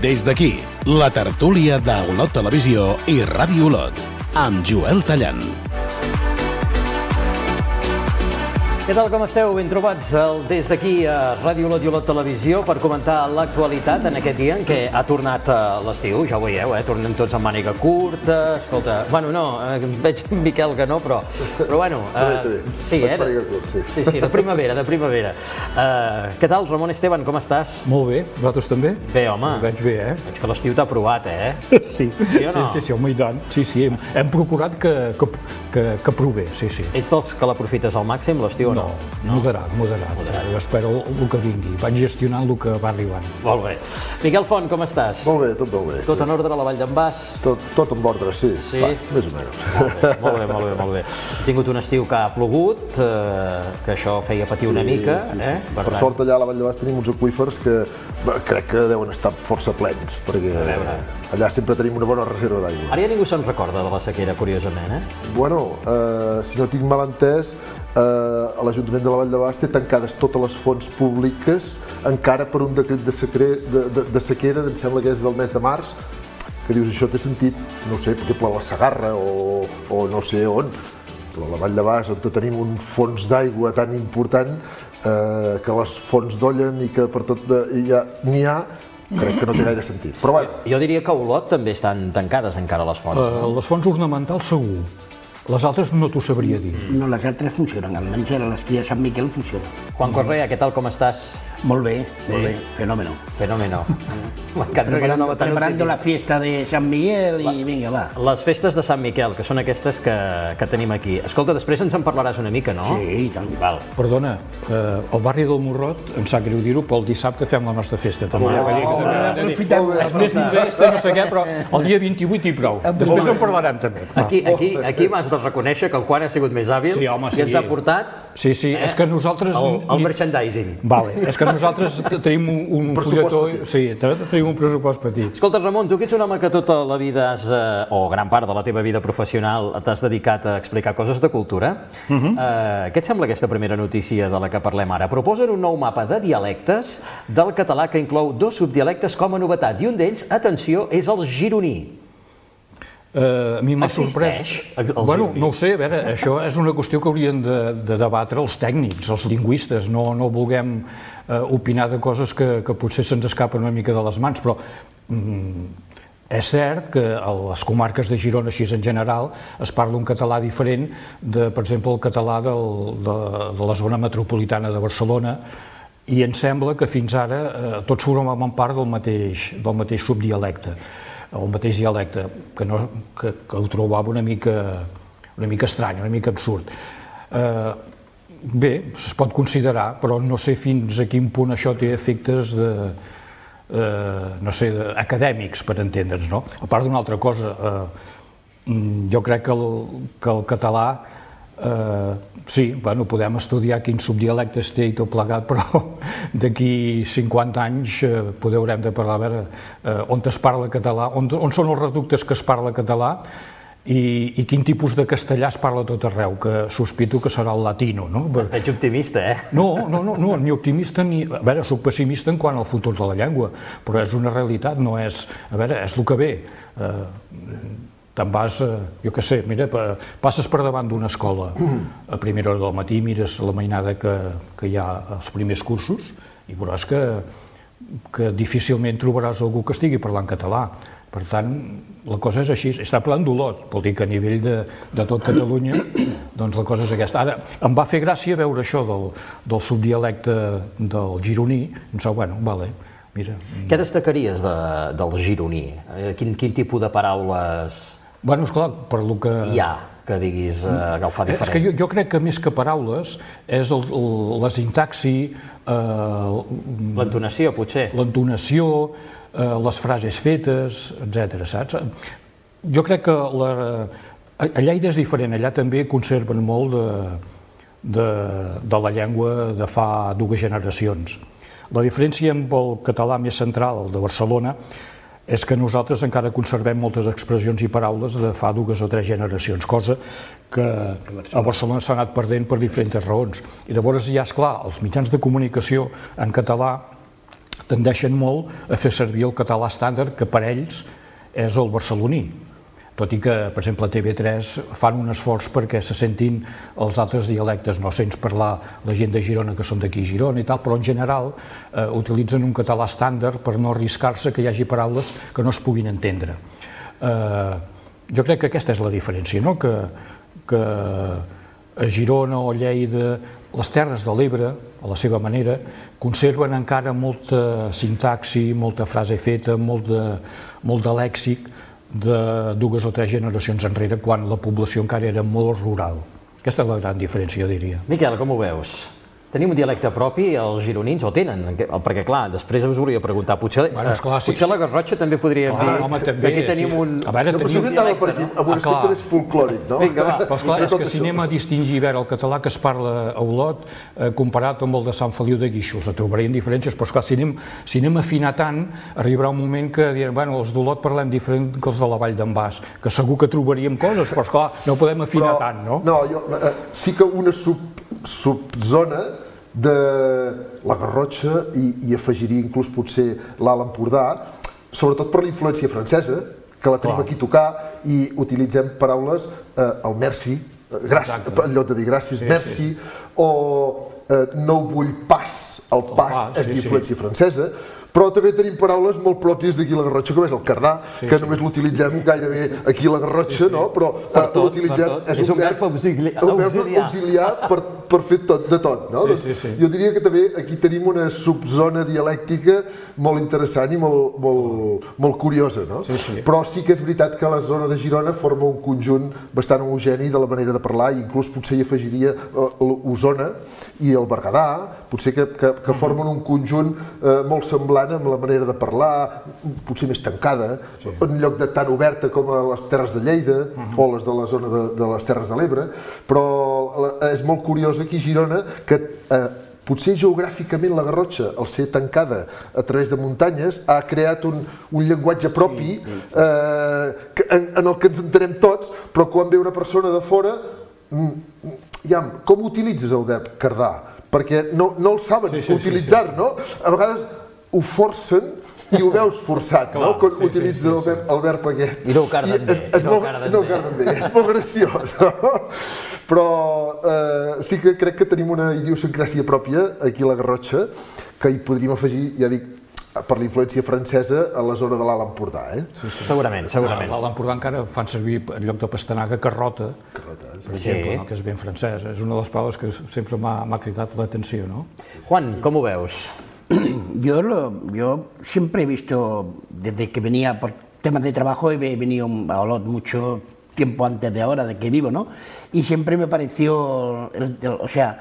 Des d'aquí, la tertúlia d'Olot Televisió i Ràdio Olot, amb Joel Tallant. Què tal, com esteu? Ben trobats des d'aquí a Ràdio Olot i Olot Televisió per comentar l'actualitat en aquest dia en què ha tornat l'estiu, ja ho veieu, tornem tots amb màniga curta, escolta, bueno, no, veig en Miquel que no, però bueno... Sí, sí, de primavera. Què tal, Ramon Esteban, com estàs? Molt bé, vosaltres també? Bé, home. Ho veig bé, Veig que l'estiu t'ha provat, Sí, home, i tant. Sí, hem procurat que prové, sí. Ets dels que l'aprofites al màxim, l'estiu, o no? No, moderat. Jo espero el que vingui, vaig gestionant el que va arribant. Molt bé. Miquel Font, com estàs? Molt bé, tot molt bé. Tot en ordre a la Vall d'en Bas? Tot en ordre, sí. Sí? Va, més o menys. Molt bé. He tingut un estiu que ha plogut, que això feia patir una mica. Sí. Per sort allà a la Vall de Bas tenim uns aqüífers que crec que deuen estar força plens, perquè allà sempre tenim una bona reserva d'aigua. Ara ja ningú se'n recorda de la sequera, curiosament, Bueno, si no tinc mal entès, l'Ajuntament de la Vall de Bas té tancades totes les fonts públiques encara per un decret de sequera, em sembla que és del mes de març, que dius, això té sentit, no sé, per exemple, a la Segarra o no sé on, però a la Vall de Bas, on tenim un fons d'aigua tan important, que les fonts d'ollen i que per tot n'hi ha, crec que no té gaire sentit. Però bueno. Jo diria que a Olot també estan tancades encara les fonts. Les fonts ornamentals segur. Les altres no t'ho sabria dir. No, les altres funcionen, almenys a l'esquí de Sant Miquel funciona. Juan Correa, què tal, com estàs? Molt bé, fenómeno. M'encanta que era una nova Preparando la fiesta de Sant Miguel i vinga, va. Les festes de Sant Miquel, que són aquestes que tenim aquí. Escolta, després ens en parlaràs una mica, no? Sí, i tant. Val. Perdona, al barri del Morrot, em sap greu dir-ho, però el dissabte fem la nostra festa també. Aprofitem. És més modest, no sé què, però el dia 28 i prou. Després en parlarem també. Aquí m'has de reconèixer que el Juan ha sigut més hàbil i ens ha portat... Sí, és que nosaltres... El merchandising. Vale, és que nosaltres tenim un fulletó... Sí, tenim un pressupost petit. Escolta, Ramon, tu que ets un home que tota la vida o gran part de la teva vida professional t'has dedicat a explicar coses de cultura, què et sembla aquesta primera notícia de la que parlem ara? Proposen un nou mapa de dialectes del català que inclou 2 subdialectes com a novetat, i un d'ells, atenció, és el gironí. A mi m'ha sorprès. Bueno, no ho sé, a veure, això és una qüestió que haurien de debatre els tècnics, els lingüistes, no vulguem opinar de coses que potser se'ns escapen una mica de les mans, però és cert que a les comarques de Girona, així en general, es parla un català diferent de, per exemple, el català de la zona metropolitana de Barcelona, i em sembla que fins ara tots formaven part del mateix subdialecte, el mateix dialecte, que ho trobava una mica estrany, una mica absurd. Bé, es pot considerar, però no sé fins a quin punt això té efectes acadèmics, per entendre'ns, no? A part d'una altra cosa, jo crec que el català, sí, podem estudiar quins subdialectes té i tot plegat, però d'aquí 50 anys poder haurem de parlar a veure on es parla català, on són els reductes que es parla català i quin tipus de castellà es parla a tot arreu, que sospito que serà el latino, no? Et veig optimista, No, ni optimista ni... A veure, soc pessimista en quant al futur de la llengua, però és una realitat, no és... A veure, és el que ve. Te'n vas, jo què sé, mira, passes per davant d'una escola a primera hora del matí, mires la mainada que hi ha als primers cursos i veuràs que difícilment trobaràs algú que estigui parlant català. Per tant, la cosa és així. Està parlant d'Olot, vol dir que a nivell de tot Catalunya, doncs la cosa és aquesta. Ara, em va fer gràcia veure això del subdialecte del gironí, em sap, vale, mira... Què destacaries del gironí? Quin tipus de paraules... Bueno, esclar, per lo que... Hi ha, que diguis agafar diferent. És que jo crec que més que paraules és la sintaxi... L'entonació, potser. L'entonació, les frases fetes, etc. saps? Jo crec que a Lleida és diferent, allà també conserven molt de la llengua de fa 2 generacions. La diferència amb el català més central, el de Barcelona, és que nosaltres encara conservem moltes expressions i paraules de fa 2 o 3 generacions, cosa que a Barcelona s'ha anat perdent per diferents raons. I llavors ja, esclar, els mitjans de comunicació en català tendeixen molt a fer servir el català estàndard, que per ells és el barceloní. Tot i que, per exemple, a TV3 fan un esforç perquè se sentin els altres dialectes. No sents parlar la gent de Girona, que són d'aquí a Girona i tal, però en general utilitzen un català estàndard per no arriscar-se que hi hagi paraules que no es puguin entendre. Jo crec que aquesta és la diferència, no? Que a Girona o Lleida, les Terres de l'Ebre, a la seva manera, conserven encara molta sintaxi, molta frase feta, molt de lèxic de 2 o 3 generacions enrere, quan la població encara era molt rural. Aquesta és la gran diferència, jo diria. Miquel, com ho veus? Tenim un dialecte propi, els gironins, o tenen? Perquè, clar, després us volia preguntar, potser la Garrotxa també podríem dir. Home, també. Aquí tenim un dialecte. Amb un aspecte més folclòric, no? Vinga, va. Però, esclar, és que si anem a distingir el català que es parla a Olot comparat amb el de Sant Feliu de Guíxols, trobarem diferències, però, esclar, si anem a afinar tant, arribarà un moment que direm, bueno, els d'Olot parlem diferent que els de la Vall d'en Bas, que segur que trobaríem coses, però, esclar, no podem afinar tant, no? No, sí que una subzona de la Garrotxa i afegiria inclús potser l'Alt Empordà, sobretot per la influència francesa, que la tenim aquí a tocar i utilitzem paraules, el merci, en lloc de dir gràcies, merci, o no ho vull pas, el pas és d'influència francesa, però també tenim paraules molt pròpies d'aquí a la Garrotxa, com és el cardar, que només l'utilitzem gairebé aquí a la Garrotxa, però l'utilitzem, és un verb auxiliar per fer de tot. Jo diria que també aquí tenim una subzona dialèctica molt interessant i molt curiosa, però sí que és veritat que la zona de Girona forma un conjunt bastant homogeni de la manera de parlar, i inclús potser hi afegiria l'Osona i el Berguedà, potser que formen un conjunt molt semblant amb la manera de parlar, potser més tancada, en lloc de tan oberta com a les Terres de Lleida o les de la zona de les Terres de l'Ebre, però és molt curiós aquí a Girona que potser geogràficament la Garrotxa, al ser tancada a través de muntanyes, ha creat un llenguatge propi en el que ens entenem tots, però quan ve una persona de fora, com utilitzes el verb cardar? Perquè no el saben utilitzar, no? A vegades ho forcen i ho veus forçat, no? Quan utilitzen el verb aquest. I no ho carden bé. No ho carden bé, és molt graciós. Però sí que crec que tenim una idiosincràsia pròpia aquí a la Garrotxa, que hi podríem afegir, ja dic, per la influència francesa a la zona de l'Alt Empordà. Segurament. L'Alt Empordà encara fan servir, en lloc de pastanaga, carrota, per exemple, que és ben francès. És una de les paraules que sempre m'ha cridat l'atenció, no? Juan, com ho veus? Yo siempre he visto, desde que venía por temas de trabajo, he venido a Olot mucho tiempo antes de ahora, de que vivo, ¿no? Y siempre me pareció, o sea,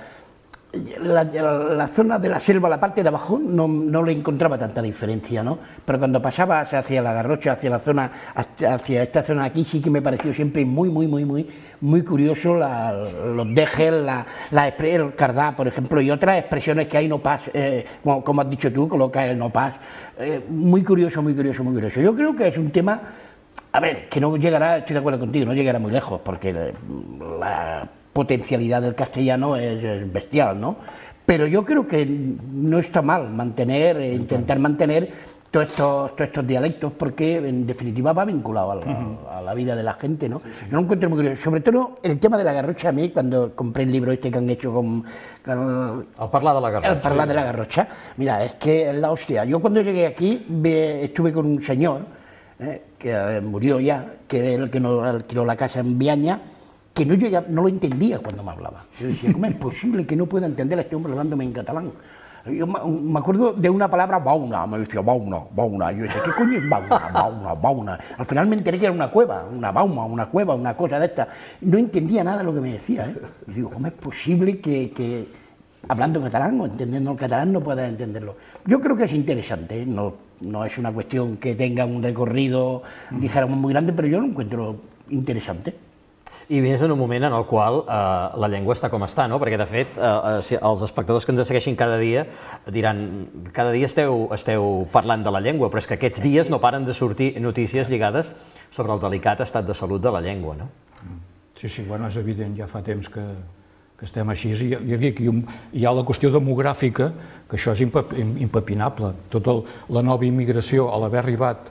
la zona de la selva, la parte de abajo, no le encontraba tanta diferencia, ¿no? Pero cuando pasaba hacia la Garrotxa, hacia la zona, hacia esta zona aquí, sí que me pareció siempre muy curioso los dejes, el cardá, por ejemplo, y otras expresiones que hay, no pas, como has dicho tú, coloca el no pas. Muy curioso. Yo creo que es un tema, a ver, que no llegará, estoy de acuerdo contigo, no llegará muy lejos, porque la potencialidad del castellano es bestial, ¿no? Pero yo creo que no está mal intentar mantener todos estos dialectos, porque en definitiva va vinculado a la vida de la gente, ¿no? Yo lo encuentro muy curioso. Sobre todo el tema de la Garrotxa, a mí, cuando compré el libro este que han hecho con el parlar de la Garrotxa. El parlar de la Garrotxa. Mira, es que es la hostia. Yo cuando llegué aquí estuve con un señor que murió ya, que era el que nos alquiló la casa en Viaña, que yo ya no lo entendía cuando me hablaba. Yo decía, ¿cómo es posible que no pueda entender a este hombre hablándome en catalán? Yo me acuerdo de una palabra, bauna, me decía, bauna. Yo decía, ¿qué coño es bauna? Al final me enteré que era una cueva, una cosa de esta. No entendía nada de lo que me decía, Y digo, ¿cómo es posible que hablando catalán o entendiendo el catalán no pueda entenderlo? Yo creo que es interesante, no es una cuestión que tenga un recorrido, dijéramos, muy grande, pero yo lo encuentro interesante. I més en un moment en el qual la llengua està com està, no? Perquè, de fet, els espectadors que ens segueixin cada dia diran cada dia esteu parlant de la llengua, però és que aquests dies no paren de sortir notícies lligades sobre el delicat estat de salut de la llengua, no? Sí, bueno, és evident, ja fa temps que estem així. Hi ha la qüestió demogràfica, que això és impepinable. Tota la nova immigració, a l'haver arribat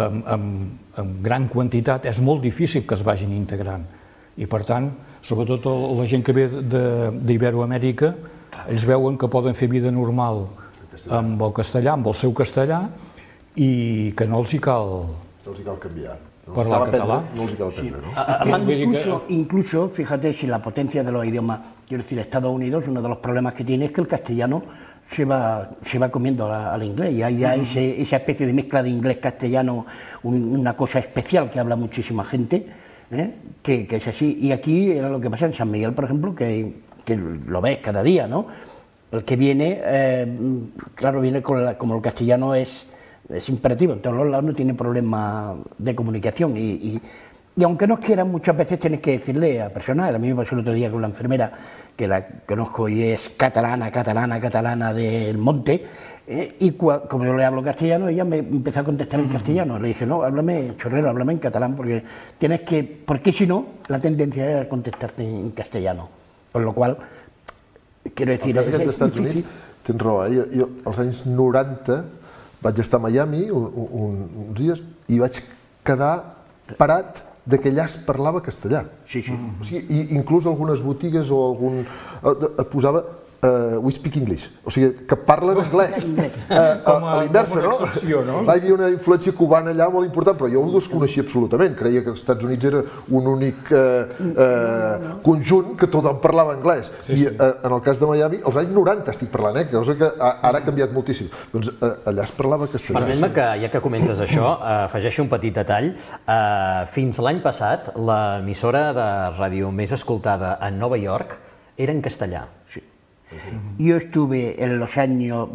en gran quantitat, és molt difícil que es vagin integrant. I per tant, sobretot la gent que ve d'Iberoamèrica, ells veuen que poden fer vida normal amb el castellà, amb el seu castellà, i que no els hi cal canviar. Parlar català. No els hi cal aprendre, ¿no? Incluso, fíjate, si la potencia de los idiomas, quiero decir, Estados Unidos, uno de los problemas que tiene es que el castellano se va comiendo al inglés, y hay esa especie de mezcla de inglés-castellano, una cosa especial que habla muchísima gente, que es así. Y aquí era lo que pasa en San Miguel, por ejemplo, que lo ves cada día, ¿no? El que viene, claro, viene como el castellano es imperativo, en todos los lados no tiene problema de comunicación, y aunque nos quieran, muchas veces tienes que decirle a personas. A mí me pasó el otro día con la enfermera, que la conozco y es catalana del monte, y como yo le hablo castellano, ella me empezó a contestar en castellano. Le dije, no, háblame, chorrero, háblame en catalán, porque si no, la tendencia es a contestarte en castellano. Por lo cual, quiero decir... El cas aquest dels Estats Units, tens raó, jo als anys 90 vaig estar a Miami uns dies i vaig quedar parat de que allà es parlava castellà. Sí. O sigui, inclús algunes botigues o algun... posava we speak English, o sigui, que parlen anglès. A l'inversa, no? Hi havia una influència cubana allà molt important, però jo ho desconeixia absolutament. Creia que els Estats Units era un únic conjunt que tothom parlava anglès. I en el cas de Miami, als anys 90 estic parlant, cosa que ara ha canviat moltíssim. Doncs allà es parlava castellà. Permet-me que, ja que comentes això, afegeixi un petit detall. Fins l'any passat, l'emissora de ràdio més escoltada a Nova York era en castellà. Sí. Yo estuve en los años,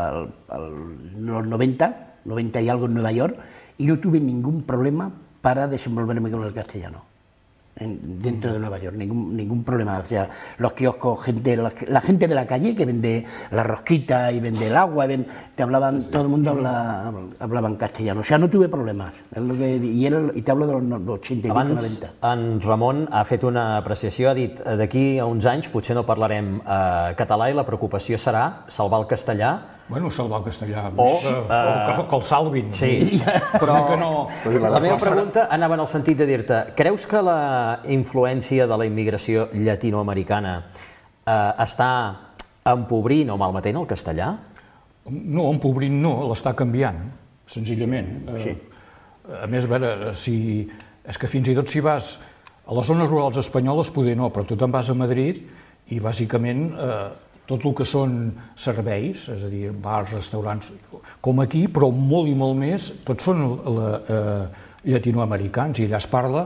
los 90 y algo en Nueva York, y no tuve ningún problema para desenvolverme con el castellano dentro de Nueva York, ningún problema. O sea, los kioscos, la gente de la calle que vende la rosquita y vende el agua, todo el mundo hablaba en castellano. O sea, no tuve problemas. Y te hablo de los 80 i 90. En Ramon ha fet una apreciació, ha dit d'aquí a uns anys potser no parlarem català i la preocupació serà salvar el castellà. Bueno, salvar el castellà, que el salvin. Sí, però la meva pregunta anava en el sentit de dir-te, creus que la influència de la immigració llatinoamericana està empobrint o malmetent el castellà? No, empobrint no, l'està canviant, senzillament. A més, a veure, és que fins i tot si vas a les zones rurals espanyoles, poder no, però tu te'n vas a Madrid i bàsicament tot el que són serveis, és a dir, bars, restaurants, com aquí, però molt i molt més, tots són llatinoamericans, i allà es parla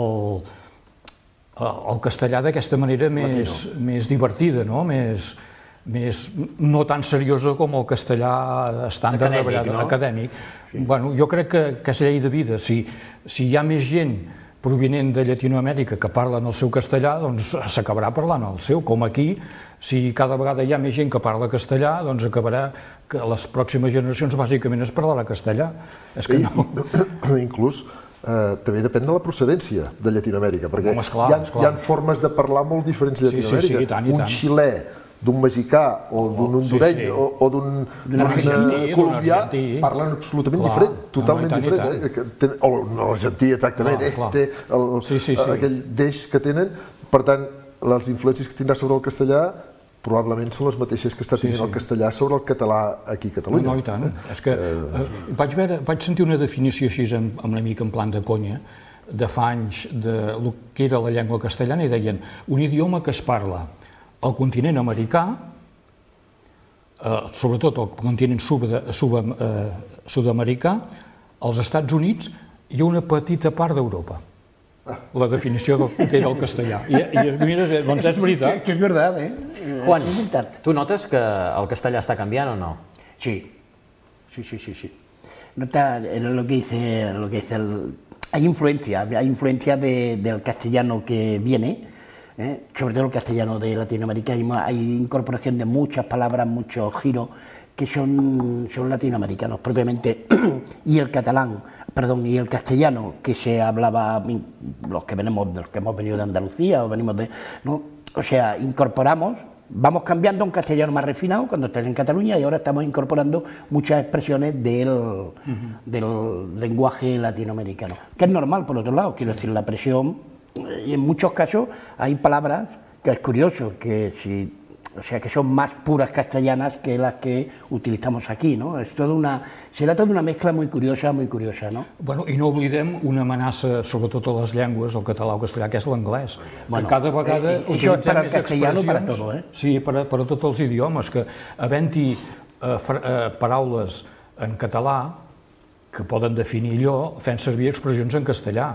el castellà d'aquesta manera més divertida, no? No tan seriosa com el castellà estàndard acadèmic. Jo crec que és llei de vida. Si hi ha més gent provinent de Llatinoamèrica que parlen el seu castellà, doncs s'acabarà parlant el seu, com aquí. Si cada vegada hi ha més gent que parla castellà, doncs acabarà que a les pròximes generacions bàsicament es parlarà castellà. Inclús també depèn de la procedència de Llatinoamèrica, perquè hi ha formes de parlar molt diferents a Llatinoamèrica. Un xilè d'un mexicà o d'un hondureny o d'un colombià parlen absolutament diferent, totalment diferent. O l'argentí, exactament, té aquell deix que tenen. Per tant, les influències que tindrà sobre el castellà probablement són les mateixes que està tenint el castellà sobre el català aquí a Catalunya. No, i tant. És que vaig sentir una definició així, amb una mica en plan de conya, de fa anys, del que era la llengua castellana, i deien un idioma que es parla al continent americà, sobretot al continent sud-americà, als Estats Units i una petita part d'Europa. La definició que era el castellà. I mira, doncs és veritat. Que és veritat, Juan, tu notes que el castellà està canviant o no? Sí. Nota lo que dice hay influencia del castellano que viene, sobre todo el castellano de Latinoamérica. Hay incorporación de muchas palabras, muchos giros que son latinoamericanos propiamente, y el castellano que se hablaba, los que hemos venido de Andalucía o venimos de, ¿no? O sea, incorporamos Vamos cambiando a un castellano más refinado cuando estás en Cataluña y ahora estamos incorporando muchas expresiones del lenguaje latinoamericano, que es normal por otro lado, quiero decir, la presión, y en muchos casos hay palabras que es curioso, que son más puras castellanas que las que utilizamos aquí, ¿no? Serà tota una mescla muy curiosa, ¿no? Bueno, i no oblidem una amenaça, sobretot a les llengües, el català o el castellà, que és l'anglès. Bueno, cada vegada utilitzem més expressions... Sí, per a tots els idiomes, que havent-hi paraules en català que poden definir allò, fent servir expressions en castellà.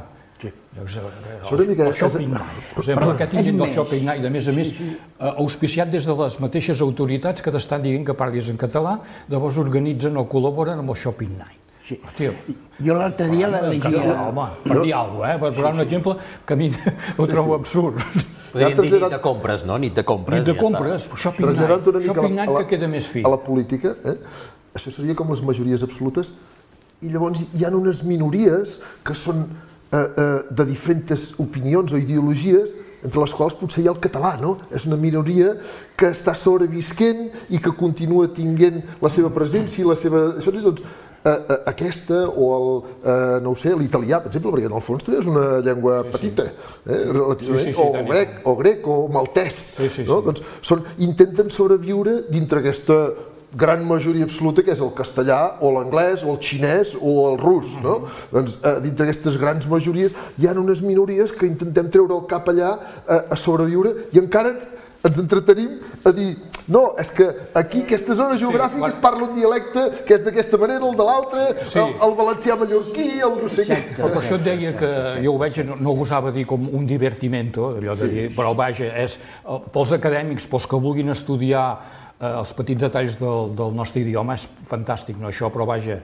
El shopping night, per exemple, aquest invent del shopping night, a més, auspiciat des de les mateixes autoritats que t'estan dient que parlis en català, llavors organitzen o col·laboren amb el shopping night. Hòstia, jo l'altre dia la llegia... Home, per dir alguna cosa, per posar un exemple, que a mi ho trobo absurd. Podríem dir nit de compres, no? Nit de compres, Nit de compres, shopping night que queda més fi. A la política, això seria com les majories absolutes, i llavors hi ha unes minories que són de diferents opinions o ideologies, entre les quals potser hi ha el català, no? És una minoria que està sobrevisquent i que continua tinguent la seva presència i la seva... Doncs, aquesta o el, no ho sé, l'italià, per exemple, perquè en el fons també és una llengua petita, relativament, o grec o maltès, no? Doncs intenten sobreviure dintre aquesta gran majoria absoluta, que és el castellà, o l'anglès, o el xinès, o el rus, no? Doncs, dintre d'aquestes grans majories, hi ha unes minories que intentem treure el cap allà a sobreviure i encara ens entretenim a dir no, és que aquí, aquesta zona geogràfica, es parla un dialecte que és d'aquesta manera, el de l'altre, el valencià mallorquí, el no sé què. Per això et deia que jo ho veig, no gosava dir com un divertimento, però vaja, és pels acadèmics, pels que vulguin estudiar els petits detalls del nostre idioma, és fantàstic, això, però vaja,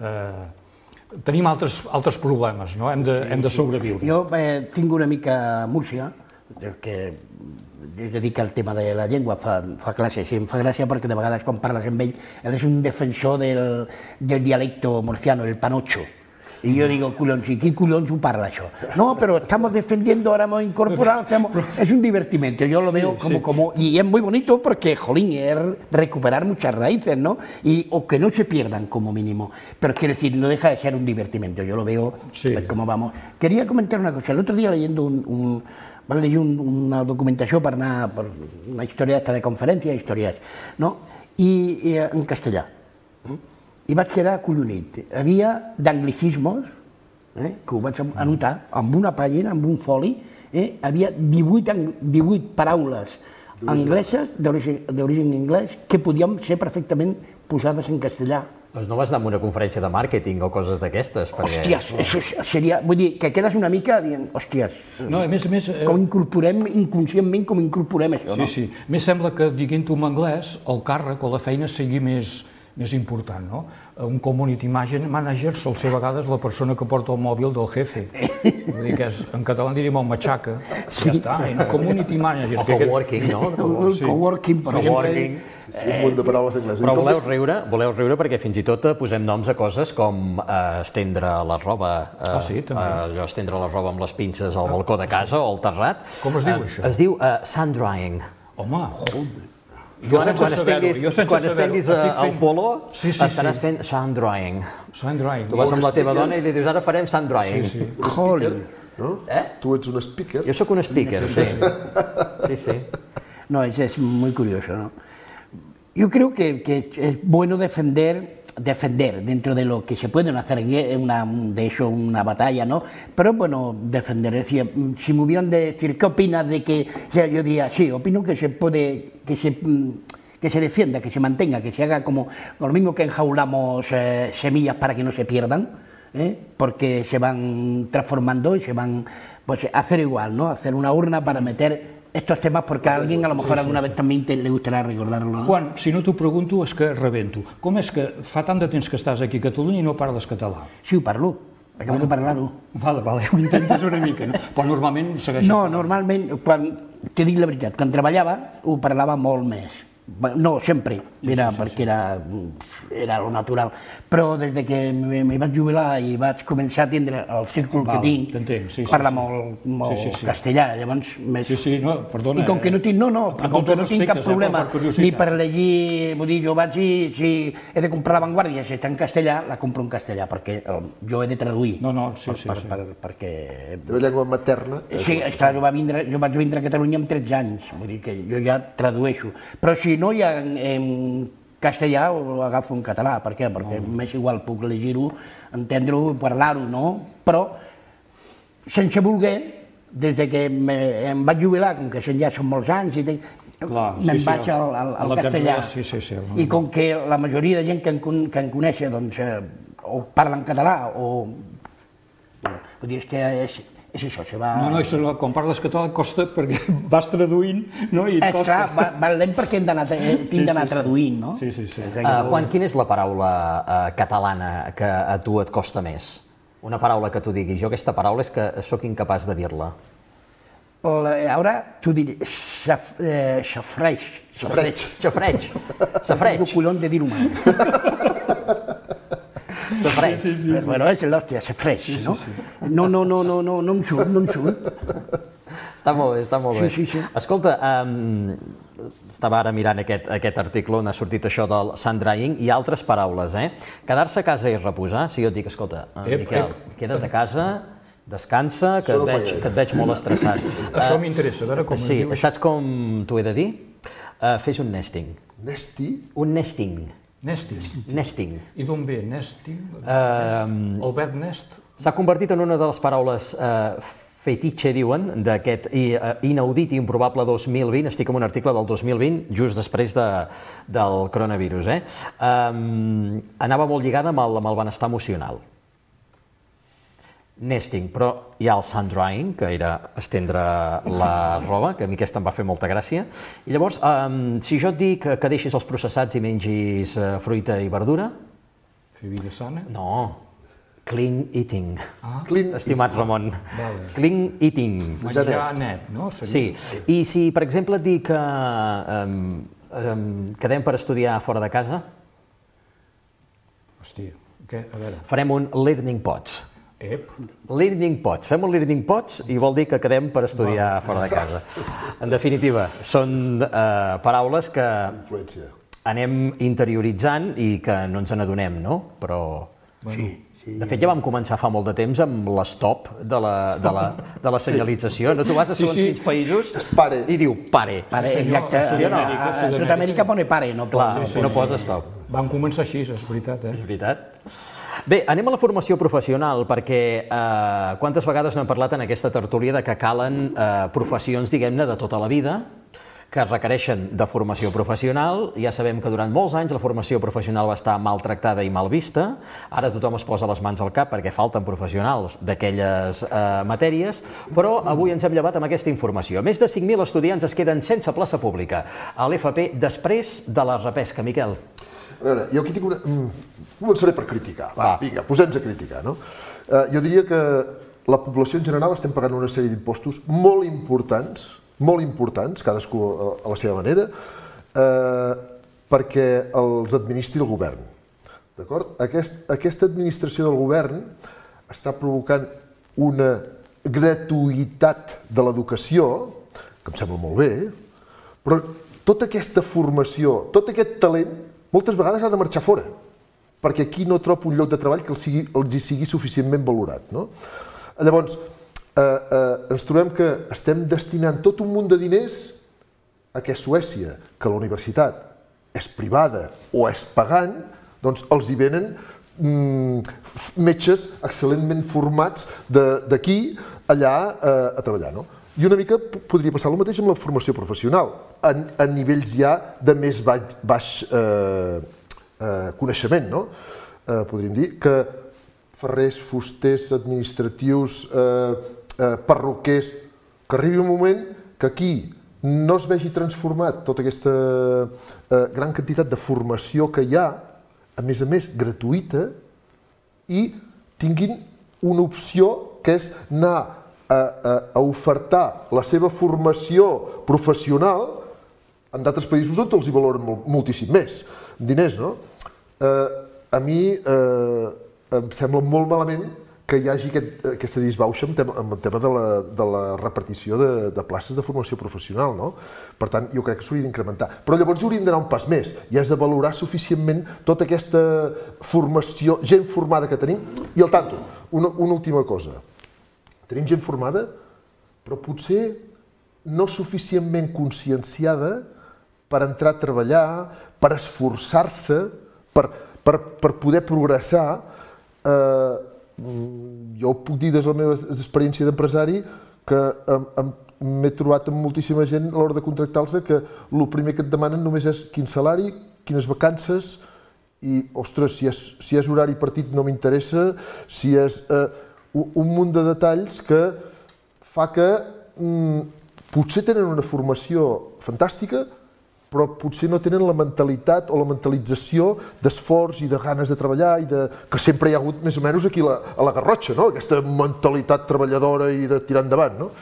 tenim altres problemes, hem de sobreviure. Jo tinc una mica a Múrcia, que es dedica al tema de la llengua, fa classes, i em fa gràcia perquè de vegades quan parles amb ell és un defensor del dialecto murciano, el panocho. Y yo digo, culons, ¿y qué culons ho parla això? No, pero estamos defendiendo, ahora hemos incorporado, es un divertimento, yo lo veo como, y es muy bonito porque, jolín, es recuperar muchas raíces, ¿no? O que no se pierdan como mínimo, pero quiero decir, no deja de ser un divertimento, yo lo veo como vamos. Quería comentar una cosa, el otro día leyendo una documentació per anar per una història de conferència, històries, no? I en castellà. I vaig quedar acollonit. Havia d'anglicismos, que ho vaig anotar, amb una pàgina, amb un foli, havia 18 paraules angleses, d'origen anglès, que podien ser perfectament posades en castellà. Doncs no vas anar a una conferència de màrqueting o coses d'aquestes? Hòsties, això seria... Vull dir, que quedes una mica dient, hòsties, com incorporem, inconscientment, com incorporem això, no? Sí, sí. A més sembla que, diguent-ho en anglès, el càrrec o la feina sigui més important, no? Un community manager sol ser a vegades la persona que porta el mòbil del jefe. Vull dir que en català diríem el matxaca, ja està, un community manager. O coworking, no? Un coworking, per exemple. Sí, un munt de paraules angleses. Però voleu riure perquè fins i tot posem noms a coses com estendre la roba, allò estendre la roba amb les pinces al balcó de casa o al terrat. Com es diu això? Es diu sun drying. Home, quan estenguis el polo estaràs fent sun drying. Tu vas amb la teva dona i li dius ara farem sun drying. Tu ets un speaker. Jo sóc un speaker, sí. No, es muy curioso, ¿no? Yo creo que es bueno defender dentro de lo que se pueden hacer, de hecho una batalla, ¿no? Pero bueno, defender, decía, si me hubieran de decir, ¿qué opinas de que, o sea, yo diría, sí, opino que se puede, que se defienda, que se mantenga, que se haga como lo mismo que enjaulamos semillas para que no se pierdan, porque se van transformando y se van, pues hacer igual, ¿no? Hacer una urna para meter estos temas, porque a alguien a lo mejor alguna vez també le gustarà recordarlo. Juan, si no t'ho pregunto és que rebento. Com és que fa tant de temps que estàs aquí a Catalunya i no parles català? Sí, ho parlo. Acabo de parlar-ho. Vale, ho intentes una mica, no? Però normalment segueixes parlant. No, normalment, t'he dit la veritat, quan treballava ho parlava molt més. No, sempre. Mira, perquè era lo natural. Però des que m'hi vaig jubilar i vaig començar a tindre el círcul que tinc, parla molt castellà, llavors... Sí, no, perdona. I com que no tinc cap problema ni per llegir, vull dir, jo vaig i si he de comprar La Vanguardia, si està en castellà, la compro en castellà, perquè jo he de traduir. Perquè... La teva llengua materna... Sí, esclar, jo vaig vindre a Catalunya amb 13 anys, vull dir que jo ja tradueixo. Però si no hi ha en castellà, ho agafo en català. Per què? Perquè m'és igual, puc llegir-ho, entendre-ho, parlar-ho, no? Però, sense voler, des que em vaig jubilar, com que ja són molts anys, me'n vaig al castellà. I com que la majoria de gent que em coneix o parla en català, o... Vull dir, és que és això, se va... No, quan parles català costa perquè vas traduint, no? És clar, va lent perquè tinc d'anar traduint, no? Sí. Juan, quina és la paraula catalana que a tu et costa més? Una paraula que tu diguis, jo aquesta paraula és que sóc incapaç de dir-la. Ara t'ho diré, xafreig. Tengo collons de dir-ho mai. Safreig. Bueno, és l'hòstia, xafreig, no? No em surt. Està molt bé. Sí. Escolta, estava ara mirant aquest article on ha sortit això del sun-drying i altres paraules, Quedar-se a casa i reposar, si jo et dic, escolta, Miquel, queda't a casa, descansa, que et veig molt estressat. Això m'interessa, a veure com sí, saps com t'ho he de dir? Fes un nesting. Un nesting. Nesting. I d'on ve nesting? El verb nest? S'ha convertit en una de les paraules fetitxe, diuen, d'aquest inaudit i improbable 2020. Estic en un article del 2020, just després del coronavirus. Anava molt lligada amb el benestar emocional. Nesting, però hi ha el sun-drying, que era estendre la roba, que a mi aquesta em va fer molta gràcia. I llavors, si jo et dic que deixis els processats i mengis fruita i verdura... Fer vida sana? No, clean eating. Estimat Ramon. Clean eating. Menjar net, no? Sí, i si per exemple et dic que quedem per estudiar fora de casa... Hòstia, a veure... Farem un learning pots. Learning pots. Fem un learning pots i vol dir que quedem per estudiar fora de casa. En definitiva, són paraules que anem interioritzant i que no ens n'adonem, no? Però... De fet, ja vam començar fa molt de temps amb l'stop de la senyalització. No? Tu vas a segons quins països i diu pare. Exacte. A tota Amèrica pone pare, no posa stop. Vam començar així, és veritat. És veritat. Bé, anem a la formació professional, perquè quantes vegades no hem parlat en aquesta tertúlia de que calen professions, diguem-ne, de tota la vida, que requereixen de formació professional. Ja sabem que durant molts anys la formació professional va estar maltractada i mal vista. Ara tothom es posa les mans al cap perquè falten professionals d'aquelles matèries, però avui ens hem llevat amb aquesta informació. Més de 5.000 estudiants es queden sense plaça pública a l'FP després de la repesca. Miquel. A veure, jo aquí tinc una... Començaré per criticar. Vinga, posem-nos a criticar, no? Jo diria que la població en general estem pagant una sèrie d'impostos molt importants, cadascú a la seva manera, perquè els administri el govern. D'acord? Aquesta administració del govern està provocant una gratuïtat de l'educació, que em sembla molt bé, però tota aquesta formació, tot aquest talent, moltes vegades ha de marxar fora, perquè aquí no troba un lloc de treball que els sigui suficientment valorat. Llavors, ens trobem que estem destinant tot un munt de diners a que Suècia, que la universitat és privada o és pagant, doncs els hi venen metges excel·lentment formats d'aquí allà a treballar. I una mica podria passar el mateix amb la formació professional, a nivells ja de més baix coneixement. Podríem dir que ferrers, fusters, administratius, perruquers, que arribi un moment que aquí no es vegi transformat tota aquesta gran quantitat de formació que hi ha, a més gratuïta, i tinguin una opció que és anar a ofertar la seva formació professional en d'altres països on els hi valoren moltíssim més, diners, no? A mi em sembla molt malament que hi hagi aquesta disbauxa amb el tema de la repartició de places de formació professional, no? Per tant, jo crec que s'hauria d'incrementar. Però llavors hauríem d'anar un pas més, i és de valorar suficientment tota aquesta formació, gent formada que tenim. I al tanto, una última cosa. Tenim gent formada, però potser no suficientment conscienciada per entrar a treballar, per esforçar-se, per poder progressar. Jo puc dir des de la meva experiència d'empresari que m'he trobat amb moltíssima gent a l'hora de contractar-los que el primer que et demanen només és quin salari, quines vacances i, ostres, si és horari partit no m'interessa, si és un munt de detalls que fa que potser tenen una formació fantàstica, però potser no tenen la mentalitat o la mentalització d'esforç i de ganes de treballar i que sempre hi ha hagut més o menys aquí a la Garrotxa, no? Aquesta mentalitat treballadora i de tirar endavant, no?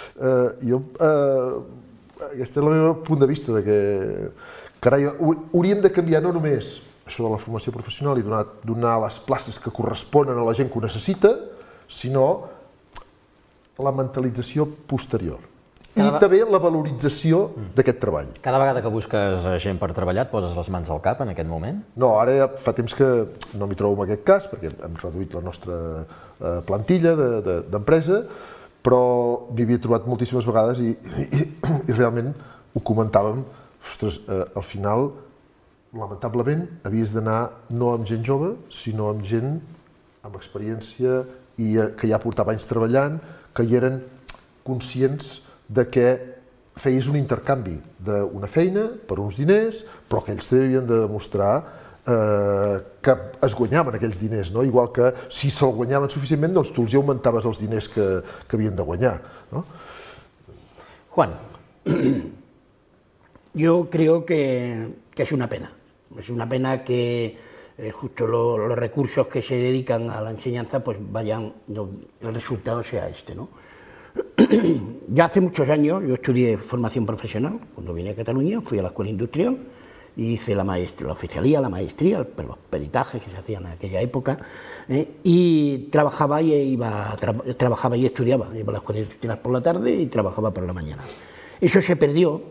Aquest és el meu punt de vista, de que carai, hauríem de canviar no només això de la formació professional i donar les places que corresponen a la gent que ho necessita, sinó la mentalització posterior. I també la valorització d'aquest treball. Cada vegada que busques gent per treballar et poses les mans al cap en aquest moment? No, ara ja fa temps que no m'hi trobo en aquest cas, perquè hem reduït la nostra plantilla d'empresa, però m'hi havia trobat moltíssimes vegades i realment ho comentàvem, ostres, al final, lamentablement, havies d'anar no amb gent jove, sinó amb gent amb experiència i que ja portava anys treballant, que hi eren conscients de que feies un intercanvi d'una feina per uns diners, però que ells també havien de demostrar que es guanyaven aquells diners, no? Igual que si se'l guanyaven suficientment, doncs tu els augmentaves els diners que havien de guanyar, ¿no? Juan. Yo creo que es una pena. Es una pena que justo los recursos que se dedican a la enseñanza, pues el resultado sea este, ¿no? Ya hace muchos años yo estudié formación profesional, cuando vine a Cataluña fui a la escuela industrial y hice la oficialía, la maestría, los peritajes que se hacían en aquella época, y trabajaba y estudiaba, iba a la escuela industrial por la tarde y trabajaba por la mañana. Eso se perdió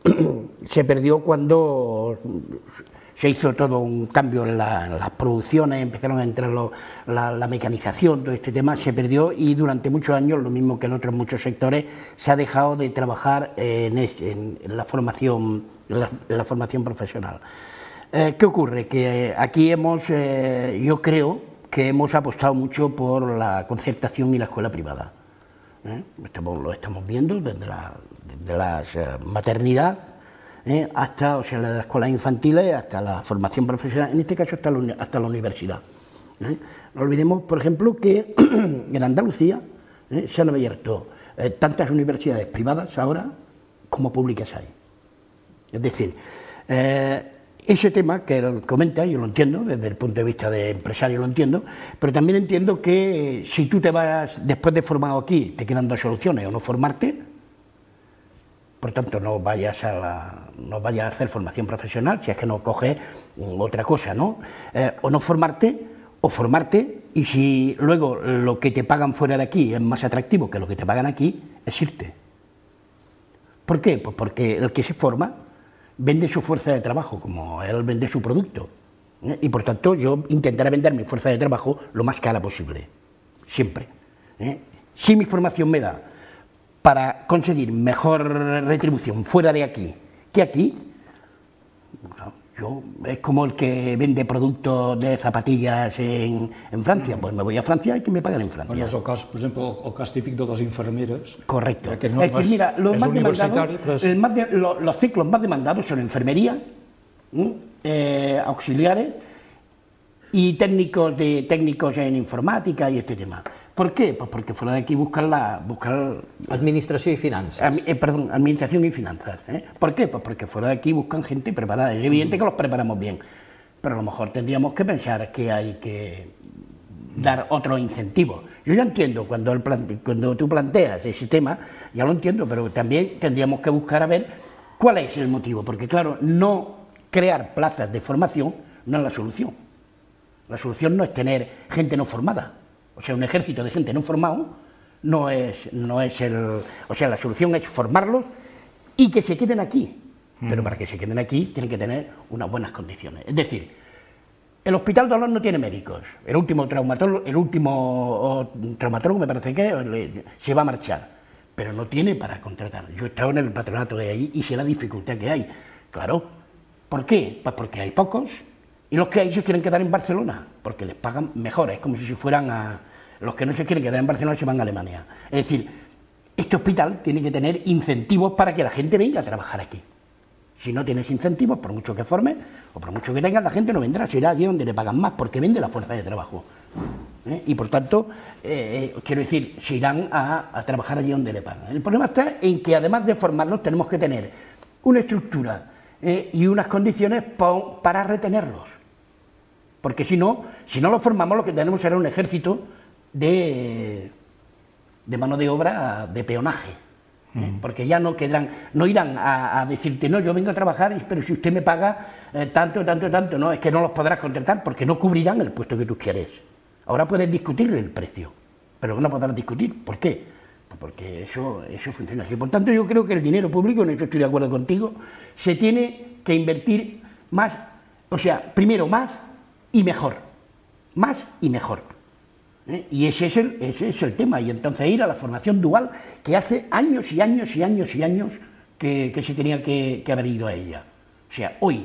cuando se hizo todo un cambio en las producciones, empezaron a entrar la mecanización, todo este tema se perdió y durante muchos años, lo mismo que en otros muchos sectores, se ha dejado de trabajar en la formación profesional. ¿Qué ocurre? Que aquí yo creo que hemos apostado mucho por la concertación y la escuela privada. Lo estamos viendo desde la maternidad, hasta las escuelas infantiles, hasta la formación profesional, en este caso hasta la universidad. No olvidemos, por ejemplo, que en Andalucía se han abierto tantas universidades privadas ahora como públicas hay. Es decir, ese tema que él comenta, yo lo entiendo, desde el punto de vista de empresario lo entiendo, pero también entiendo que si tú te vas, después de formado aquí, te quedan dos soluciones, o no formarte, por tanto no vayas a hacer formación profesional, si es que no coges otra cosa, ¿no? O no formarte, o formarte, y si luego lo que te pagan fuera de aquí es más atractivo que lo que te pagan aquí, es irte. ¿Por qué? Pues porque el que se forma vende su fuerza de trabajo, como él vende su producto. Y por tanto yo intentaré vender mi fuerza de trabajo lo más cara posible, siempre. Si mi formación me da para conseguir mejor retribución fuera de aquí que aquí, es como el que vende productos de zapatillas en Francia, pues me voy a Francia y que me paguen en Francia. Bueno, és el cas, per exemple, el cas típic de les infermeres. Correcto. Que no es decir, mira, los ciclos más demandados son enfermería, auxiliares y técnicos en informática y este tema. ¿Por qué? Pues porque fuera de aquí buscan Administració i finances. Perdón, administración y finanzas. ¿Por qué? Pues porque fuera de aquí buscan gente preparada. Es evidente que los preparamos bien, pero a lo mejor tendríamos que pensar que hay que dar otros incentivos. Yo ya entiendo cuando tú planteas ese tema, ya lo entiendo, pero también tendríamos que buscar a ver ¿Cuál es el motivo? Porque claro, no crear plazas de formación no es la solución. La solución no es tener gente no formada. O sea, un ejército de gente no formado no es el... O sea, la solución es formarlos y que se queden aquí. Pero para que se queden aquí tienen que tener unas buenas condiciones. Es decir, el Hospital de Olot no tiene médicos. El último traumatólogo me parece que se va a marchar, pero no tiene para contratar. Yo he estado en el patronato de ahí y sé la dificultad que hay. Claro, ¿por qué? Pues porque hay pocos y los que hay se quieren quedar en Barcelona, porque les pagan mejor. Es como si se fueran a... Los que no se quieren quedar en Barcelona se van a Alemania. Es decir, este hospital tiene que tener incentivos para que la gente venga a trabajar aquí. Si no tienes incentivos, por mucho que formes o por mucho que tengas, la gente no vendrá, se irá allí donde le pagan más, porque vende la fuerza de trabajo. Y por tanto, quiero decir, se irán a trabajar allí donde le pagan. El problema está en que además de formarlos tenemos que tener una estructura y unas condiciones para retenerlos. Porque si no los formamos, lo que tenemos será un ejército de mano de obra de peonaje. Porque ya no irán a decirte, no, yo vengo a trabajar, pero si usted me paga tanto, no, es que no los podrás contratar porque no cubrirán el puesto que tú quieres. Ahora puedes discutir el precio, pero no podrás discutir. ¿Por qué? Pues porque eso funciona así. Por tanto, yo creo que el dinero público, en eso estoy de acuerdo contigo, se tiene que invertir más, o sea, primero más y mejor. Más y mejor. Y ese es el tema, y entonces ir a la formación dual, que hace años y años que se tenía que haber ido a ella. O sea, hoy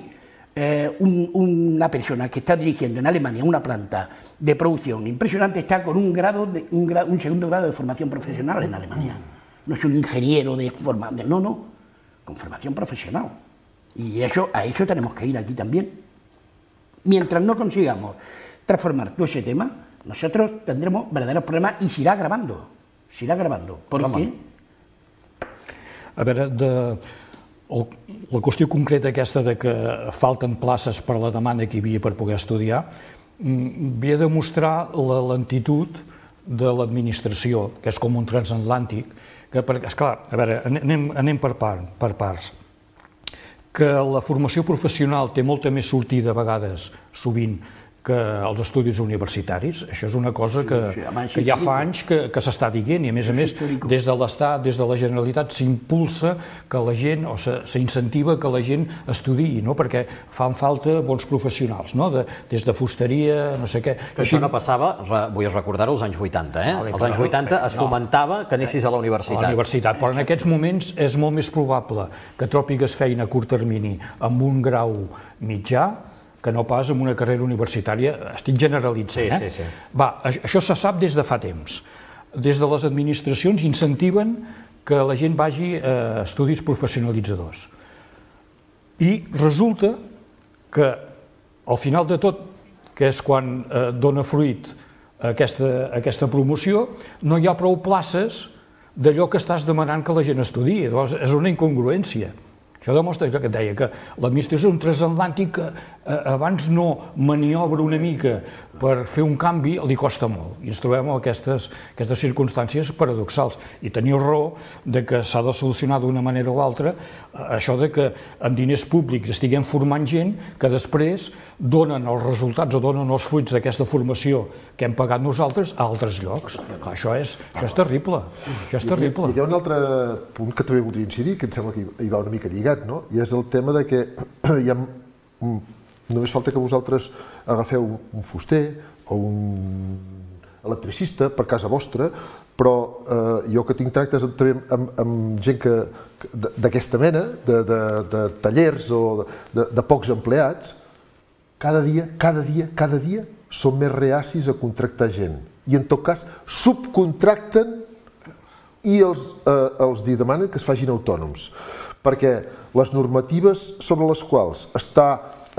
una persona que está dirigiendo en Alemania una planta de producción impresionante está con un segundo grado de formación profesional en Alemania. No es un ingeniero de formación, no, con formación profesional. Y a eso tenemos que ir aquí también. Mientras no consigamos transformar todo ese tema, nosotros tendremos verdaderos problemes i s'irà agravando. Per què? A veure, la qüestió concreta aquesta de que falten places per la demanda que hi havia per poder estudiar ve a demostrar la lentitud de l'administració, que és com un transatlàntic, que, esclar, a veure, anem per parts. Que la formació professional té molta més sortida a vegades, sovint, que els estudis universitaris. Això és una cosa que ja fa anys que s'està dient i, a més, des de l'Estat, des de la Generalitat, s'impulsa que la gent, o s'incentiva que la gent estudiï, perquè fan falta bons professionals, des de fusteria, no sé què. Això no passava, vull recordar-ho, als anys 80, eh? Als anys 80 es fomentava que anessis a la universitat. A la universitat, però en aquests moments és molt més probable que tròpigues feina a curt termini amb un grau mitjà que no pas amb una carrera universitària, estic generalitzant. Sí. Va, això se sap des de fa temps. Des de les administracions incentiven que la gent vagi a estudis professionalitzadors. I resulta que, al final de tot, que és quan dona fruit aquesta promoció, no hi ha prou places d'allò que estàs demanant que la gent estudiï. És una incongruència. Això demostra que et deia que l'administració d'un transatlàntic abans no maniobra una mica per fer un canvi, li costa molt. I ens trobem amb aquestes circumstàncies paradoxals. I teniu raó que s'ha de solucionar d'una manera o altra això que amb diners públics estiguem formant gent que després donen els resultats o donen els fruits d'aquesta formació que hem pagat nosaltres a altres llocs. Això és terrible. Això és terrible. Hi ha un altre punt que també voldria incidir, que em sembla que hi va una mica lligat, i és el tema de que hi ha... Només falta que vosaltres agafeu un fuster o un electricista per casa vostra, però jo que tinc tractes també amb gent d'aquesta mena, de tallers o de pocs empleats, cada dia són més reacis a contractar gent. I en tot cas subcontracten i els demanen que es facin autònoms. Perquè les normatives sobre les quals està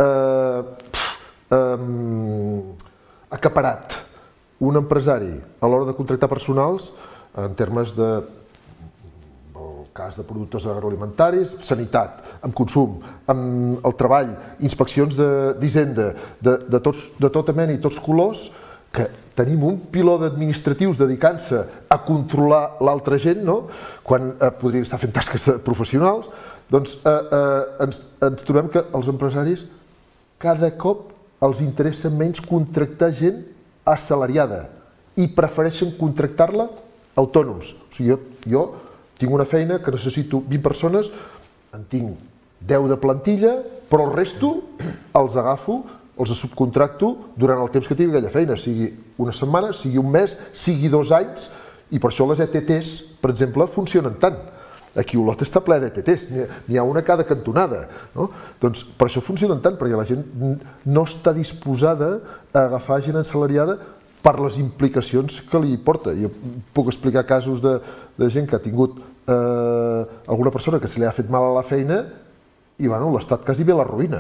acaparat un empresari a l'hora de contractar personals, en termes del cas de productes agroalimentaris, sanitat, amb consum, amb el treball, inspeccions d'Hisenda, de tota mena i tots colors, que tenim un piló d'administratius dedicant-se a controlar l'altra gent, no? Quan podrien estar fent tasques professionals, doncs ens trobem que els empresaris cada cop els interessa menys contractar gent assalariada i prefereixen contractar-la autònoms. O sigui, jo tinc una feina que necessito 20 persones, en tinc 10 de plantilla, però el resto els agafo, els subcontracto durant el temps que tingui aquella feina, sigui una setmana, sigui un mes, sigui 2 anys, i per això les ETTs, per exemple, funcionen tant. Aquí Olot està ple d'ETTs, n'hi ha una a cada cantonada, no? Doncs per això funcionen tant, perquè la gent no està disposada a agafar gent assalariada per les implicacions que li porta. Jo puc explicar casos de gent que ha tingut alguna persona que se li ha fet mal a la feina i l'Estat quasi bé la ruïna.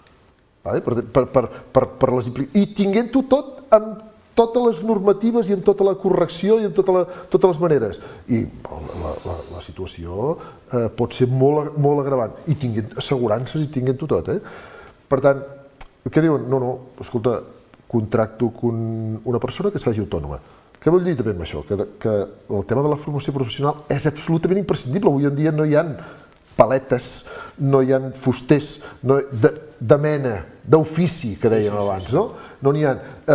I tinguent-ho tot amb totes les normatives i amb tota la correcció i amb totes les maneres. I la situació pot ser molt agravant. I tinguent assegurances i tinguent-ho tot. Per tant, què diuen? No, escolta, contracto una persona que es faci autònoma. Què vol dir també amb això? Que el tema de la formació professional és absolutament imprescindible. Avui en dia no hi ha paletes, no hi ha fusters de mena, d'ofici, que deien abans, no? No n'hi ha.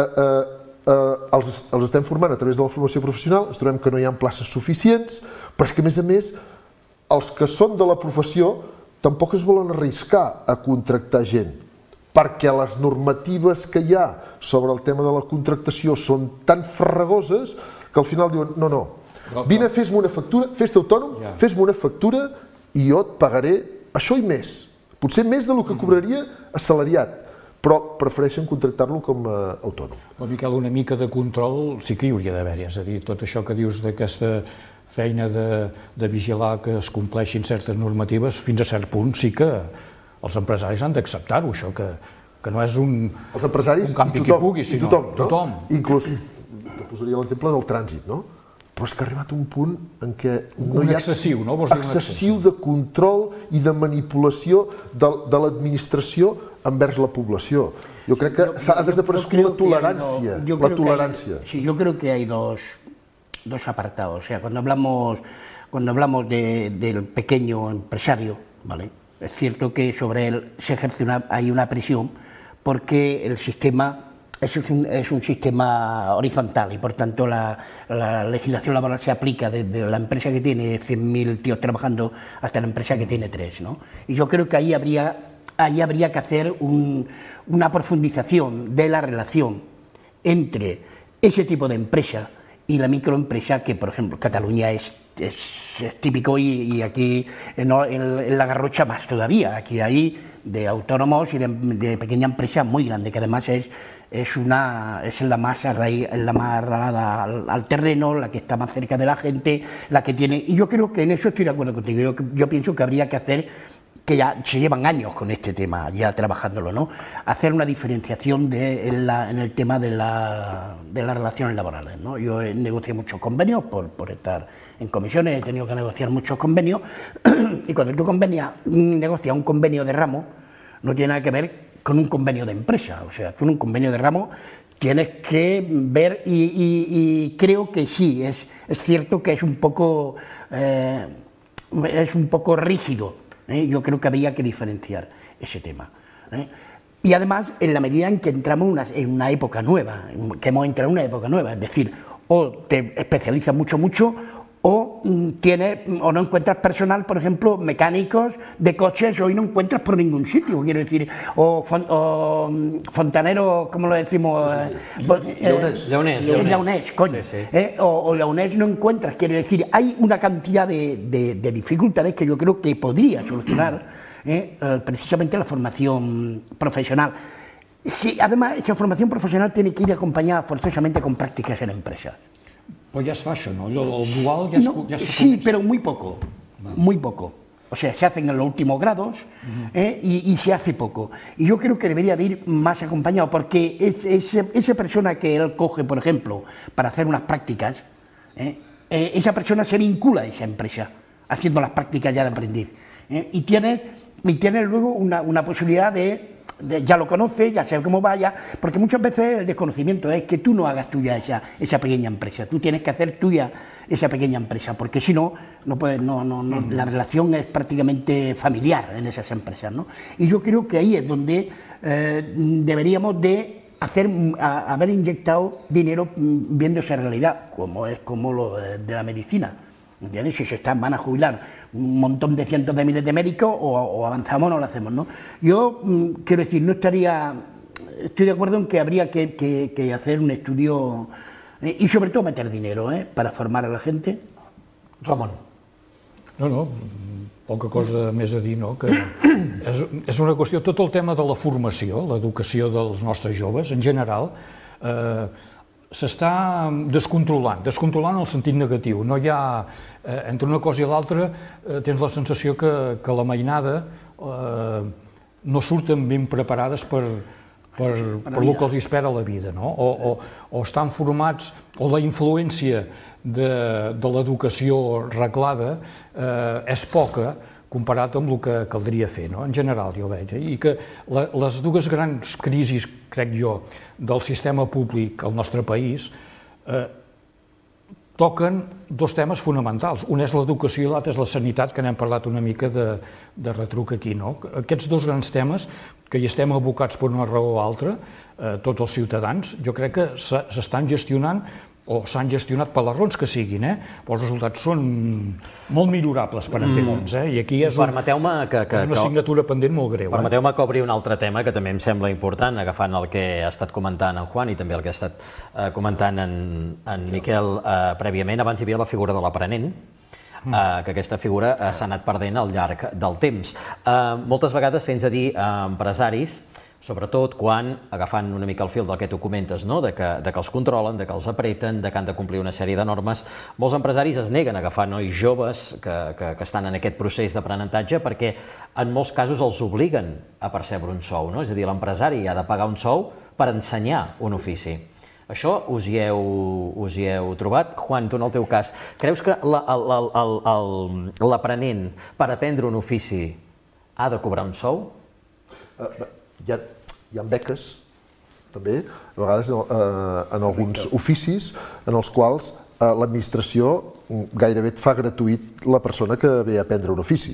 Els estem formant a través de la formació professional, ens trobem que no hi ha places suficients, però és que, a més, els que són de la professió tampoc es volen arriscar a contractar gent, perquè les normatives que hi ha sobre el tema de la contractació són tan farragoses que al final diuen no, vine, fes-me una factura, fes-te autònom, fes-me una factura i jo et pagaré això i més. Potser més del que cobraria assalariat, però prefereixen contractar-lo com a autònom. Miquel, una mica de control sí que hi hauria d'haver-hi, és a dir, tot això que dius d'aquesta feina de vigilar que es compleixin certes normatives, fins a cert punt sí que els empresaris han d'acceptar-ho, això, que no és un campi qui pugui, sinó tothom. Inclús, posaria l'exemple del trànsit, no? Però és que ha arribat un punt en què no hi ha excessiu de control i de manipulació de l'administració envers la població. Jo crec que ha desaparegut la tolerància. Sí, yo creo que hay dos apartados. O sea, cuando hablamos del pequeño empresario, ¿vale? Es cierto que sobre él se ejerce hay una presión porque el sistema es un sistema horizontal y por tanto la legislación laboral se aplica desde la empresa que tiene 100.000 tíos trabajando hasta la empresa que tiene 3, ¿no? Y yo creo que ahí habría que hacer una profundización de la relación entre ese tipo de empresa y la microempresa, que por ejemplo Cataluña es típico y aquí en la Garrocha más todavía. Aquí hay de autónomos y de pequeña empresa muy grande, que además es la más arraigada al terreno, la que está más cerca de la gente, la que tiene... Y yo creo que en eso estoy de acuerdo contigo. Yo pienso que habría que hacer, que ya se llevan años con este tema, ya trabajándolo, ¿no? Hacer una diferenciación en el tema de las relaciones laborales, ¿no? Yo he negociado muchos convenios por estar en comisiones, he tenido que negociar muchos convenios y cuando tú negocias un convenio de ramo, no tiene nada que ver con un convenio de empresa. O sea, tú en un convenio de ramo tienes que ver y creo que sí, es cierto que es un poco rígido. Yo creo que habría que diferenciar ese tema. Y además, en la medida en que entramos en una época nueva, que hemos entrado en una época nueva, es decir, o te especializas mucho, o no encuentras personal, por ejemplo, mecánicos de coches, hoy no encuentras por ningún sitio, quiero decir, o fontaneros, ¿cómo lo decimos? Llaunés, coño. Sí. O llaunés no encuentras, quiero decir, hay una cantidad de dificultades que yo creo que podría solucionar precisamente la formación profesional. Sí, además, esa formación profesional tiene que ir acompañada forzosamente con prácticas en empresas. Pues ya es fashion, ¿no? El dual ya se sí, pero muy poco, muy poco. O sea, se hacen en los últimos grados y se hace poco. Y yo creo que debería de ir más acompañado, porque esa persona que él coge, por ejemplo, para hacer unas prácticas, esa persona se vincula a esa empresa, haciendo las prácticas ya de aprendiz. Y tienes luego una posibilidad de ya lo conoce, ya sabe cómo vaya, porque muchas veces el desconocimiento es que tú no hagas tuya esa pequeña empresa, tú tienes que hacer tuya esa pequeña empresa, porque si no, la relación es prácticamente familiar en esas empresas, ¿no? Y yo creo que ahí es donde deberíamos de haber inyectado dinero viendo esa realidad, como es como lo de la medicina. ¿Entiendes? Si van a jubilar un montón de cientos de miles de médicos o avanzamos o no lo hacemos, ¿no? Yo quiero decir, estoy de acuerdo en que habría que hacer un estudio y sobre todo meter dinero para formar a la gente. Ramon. No, poca cosa més a dir, no? Que és una qüestió, tot el tema de la formació, l'educació dels nostres joves en general, s'està descontrolant en el sentit negatiu. No hi ha, entre una cosa i l'altra, tens la sensació que la mainada no surten ben preparades per el que els espera a la vida, no? O estan formats, o la influència de l'educació reglada és poca comparat amb el que caldria fer, no? En general, jo veig. I que les dues grans crisis, crec jo, del sistema públic al nostre país toquen dos temes fonamentals. Un és l'educació i l'altre és la sanitat, que n'hem parlat una mica de retruc aquí, no? Aquests dos grans temes, que hi estem abocats per una raó o altra, tots els ciutadans, jo crec que s'estan gestionant o s'han gestionat per les raons que siguin, però els resultats són molt millorables per entendre'ns, i aquí és una assignatura pendent molt greu. Permeteu-me que obri un altre tema que també em sembla important, agafant el que ha estat comentant en Juan i també el que ha estat comentant en Miquel prèviament. Abans hi havia la figura de l'aprenent, que aquesta figura s'ha anat perdent al llarg del temps. Moltes vegades sents a dir a empresaris, sobretot quan, agafant una mica el fil del que tu comentes, de que els controlen, de que els apreten, de que han de complir una sèrie de normes, molts empresaris es neguen a agafar nois joves que estan en aquest procés d'aprenentatge perquè en molts casos els obliguen a percebre un sou, és a dir, l'empresari ha de pagar un sou per ensenyar un ofici. Això us hi heu trobat? Juan, tu en el teu cas, creus que l'aprenent per aprendre un ofici ha de cobrar un sou? Hi ha beques, també, a vegades en alguns oficis en els quals l'administració gairebé et fa gratuït la persona que ve a aprendre un ofici.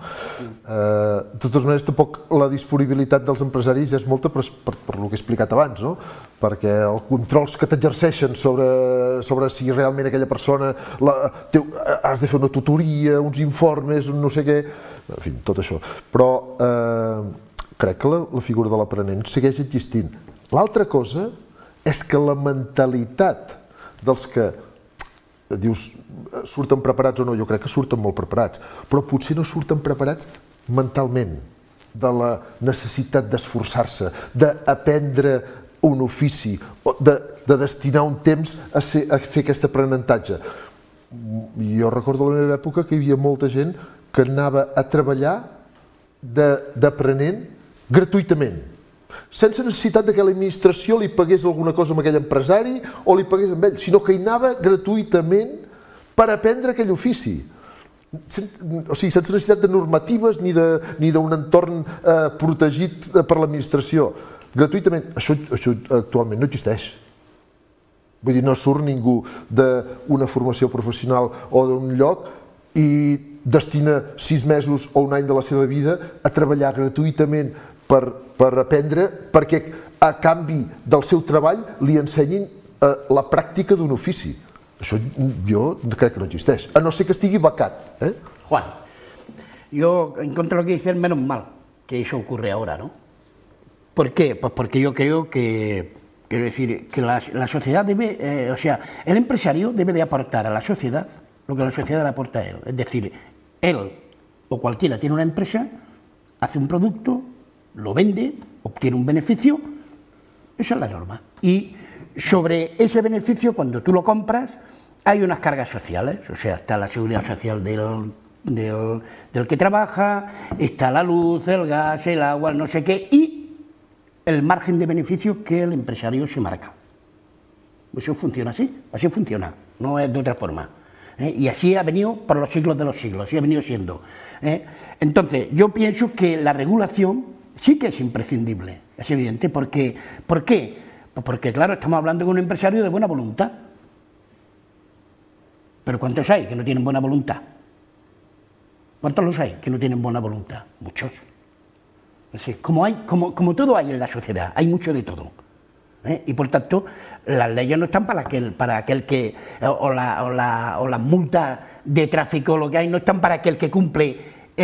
De totes maneres, tampoc la disponibilitat dels empresaris és molta per el que he explicat abans, perquè els controls que t'exerceixen sobre si realment aquella persona has de fer una tutoria, uns informes, no sé què, en fi, tot això. Però crec que la figura de l'aprenent segueix existint. L'altra cosa és que la mentalitat dels que dius surten preparats o no, jo crec que surten molt preparats, però potser no surten preparats mentalment, de la necessitat d'esforçar-se, d'aprendre un ofici, de destinar un temps a fer aquest aprenentatge. Jo recordo la meva època que hi havia molta gent que anava a treballar d'aprenent gratuïtament, sense necessitat que l'administració li pagués alguna cosa a aquell empresari o li pagués a ell, sinó que hi anava gratuïtament per aprendre aquell ofici. O sigui, sense necessitat de normatives ni d'un entorn protegit per l'administració. Gratuïtament. Això actualment no existeix. Vull dir, no surt ningú d'una formació professional o d'un lloc i destina 6 mesos o un any de la seva vida a treballar gratuïtament per aprendre, perquè a canvi del seu treball li ensenyin la pràctica d'un ofici. Això jo crec que no existeix, a no ser que estigui becat. Juan. Yo, en contra de lo que dicen, menos mal que eso ocurre ahora, ¿no? ¿Por qué? Pues porque yo creo que, quiero decir, que la sociedad debe, o sea, el empresario debe de aportar a la sociedad lo que la sociedad le aporta a él. Es decir, él o cualquiera tiene una empresa, hace un producto, lo vende, obtiene un beneficio, esa es la norma. Y sobre ese beneficio, cuando tú lo compras, hay unas cargas sociales, o sea, está la seguridad social del que trabaja, está la luz, el gas, el agua, no sé qué, y el margen de beneficio que el empresario se marca. Eso funciona así funciona, no es de otra forma. Y así ha venido por los siglos de los siglos, así ha venido siendo. Entonces, yo pienso que la regulación sí que es imprescindible, es evidente. ¿Por qué? Pues porque, claro, estamos hablando de un empresario de buena voluntad. Pero ¿cuántos hay que no tienen buena voluntad? ¿Cuántos los hay que no tienen buena voluntad? Muchos. Es decir, como todo hay en la sociedad, hay mucho de todo. Y por tanto, las leyes no están para aquel que, o las multas de tráfico, lo que hay, no están para aquel que cumple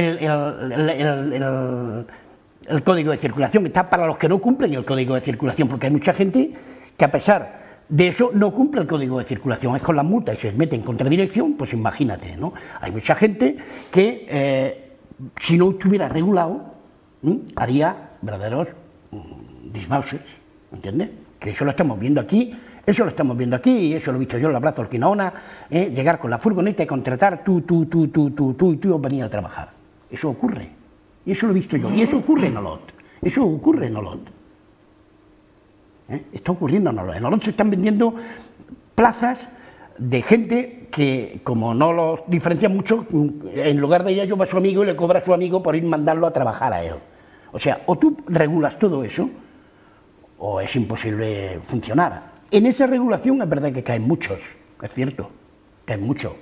el código de circulación, está para los que no cumplen el código de circulación, porque hay mucha gente que a pesar de eso no cumple el código de circulación, es con las multas y se mete en contradirección, pues imagínate, ¿no? Hay mucha gente que si no estuviera regulado, haría verdaderos disbauses, ¿entiendes? Que eso lo estamos viendo aquí, y eso lo he visto yo en la Plaza Urquinaona, llegar con la furgoneta y contratar tú y venir a trabajar. Eso ocurre, y eso lo he visto yo, y eso ocurre en Olot, Está ocurriendo en Olot. En Olot se están vendiendo plazas de gente que, como no los diferencian mucho, en lugar de ir a yo va a su amigo y le cobra a su amigo por ir mandarlo a trabajar a él. O sea, o tú regulas todo eso, o es imposible funcionar. En esa regulación es verdad que caen muchos, es cierto, caen muchos.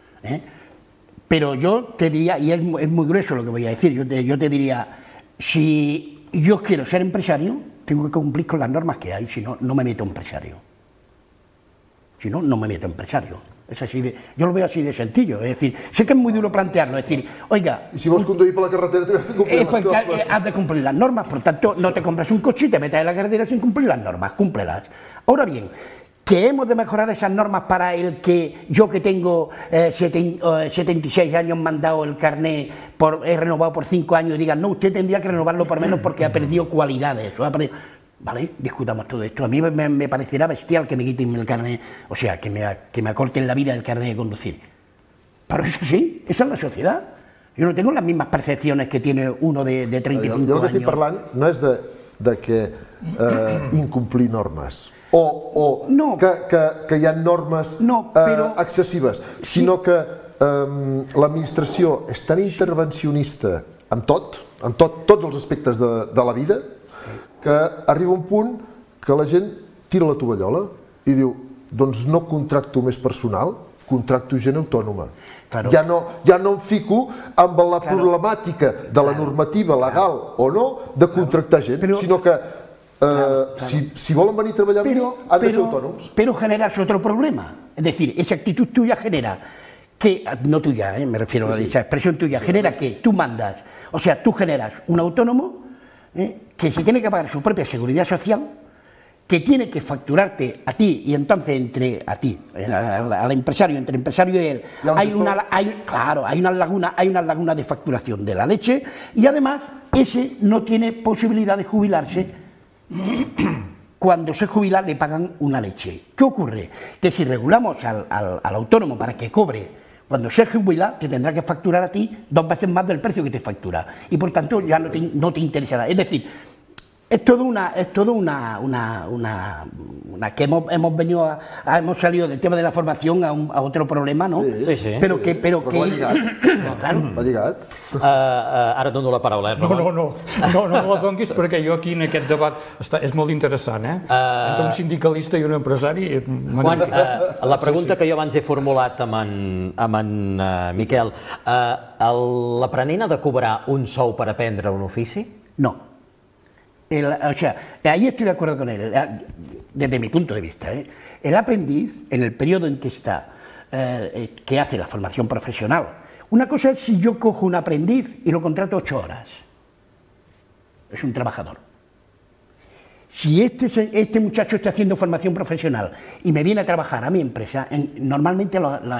Pero yo te diría, y es muy grueso lo que voy a decir, yo te diría, si yo quiero ser empresario, tengo que cumplir con las normas que hay, si no, no me meto empresario. Si no, no me meto empresario. Es así yo lo veo así de sencillo, es decir, sé que es muy duro plantearlo, es decir, oiga... Y si vas conduir por la carretera, te has de cumplir las normas. Has de cumplir las normas, por tanto, no te compras un coche y te metes en la carretera sin cumplir las normas, cúmplelas. Ahora bien, que hemos de mejorar esas normas para el que yo que tengo 76 años me han dado el carné, he renovado por 5 años y digan, no, usted tendría que renovarlo por menos porque ha perdido cualidades. Vale, discutamos todo esto. A mí me parecerá bestial que me quiten el carné, o sea, que me acorten la vida del carné de conducir. Pero eso sí, esa es la sociedad. Yo no tengo las mismas percepciones que tiene uno de 35 años. Jo el que estic parlant no és de que incomplir normes o no, que hi ha normes excessives, sinó que l'administració és tan intervencionista en tots els aspectes de la vida, que arriba un punt que la gent tira la tovallola i diu, doncs no contracto més personal, contracto gent autònoma. Claro. Ja no em fico amb la problemàtica de la normativa legal o no de contractar gent, sinó que si volen venir a treballar amb mi, han de ser autònoms. Pero generas otro problema, es decir, esa actitud tuya genera que, no tuya, me refiero a esa expresión tuya, genera que tú mandas, o sea, tú generas un autónomo que se tiene que pagar su propia seguridad social, que tiene que facturarte a ti y entonces al empresario, entre empresario y él, hay unas lagunas de facturación de la leche y además ese no tiene posibilidad de jubilarse. Cuando se jubila le pagan una leche. ¿Qué ocurre? Que si regulamos al autónomo para que cobre, cuando se jubila te tendrá que facturar a ti 2 veces más del precio que te factura y por tanto ya no te interesará. Es decir, es todo una que hemos venido hemos salido del tema de la formación a otro problema, no? Sí. Però que Va lligat. Ara et dono la paraula, Ramon. No la donguis perquè jo aquí en aquest debat és molt interessant, entre un sindicalista i un empresari. Juan, la pregunta que jo abans he formulat amb en Miquel, l'aprenent ha de cobrar un sou per aprendre un ofici? No. O sea, ahí estoy de acuerdo con él, desde mi punto de vista. El aprendiz, en el periodo en que está, que hace la formación profesional, una cosa es si yo cojo un aprendiz y lo contrato 8 horas. Es un trabajador. Si este muchacho está haciendo formación profesional y me viene a trabajar a mi empresa, normalmente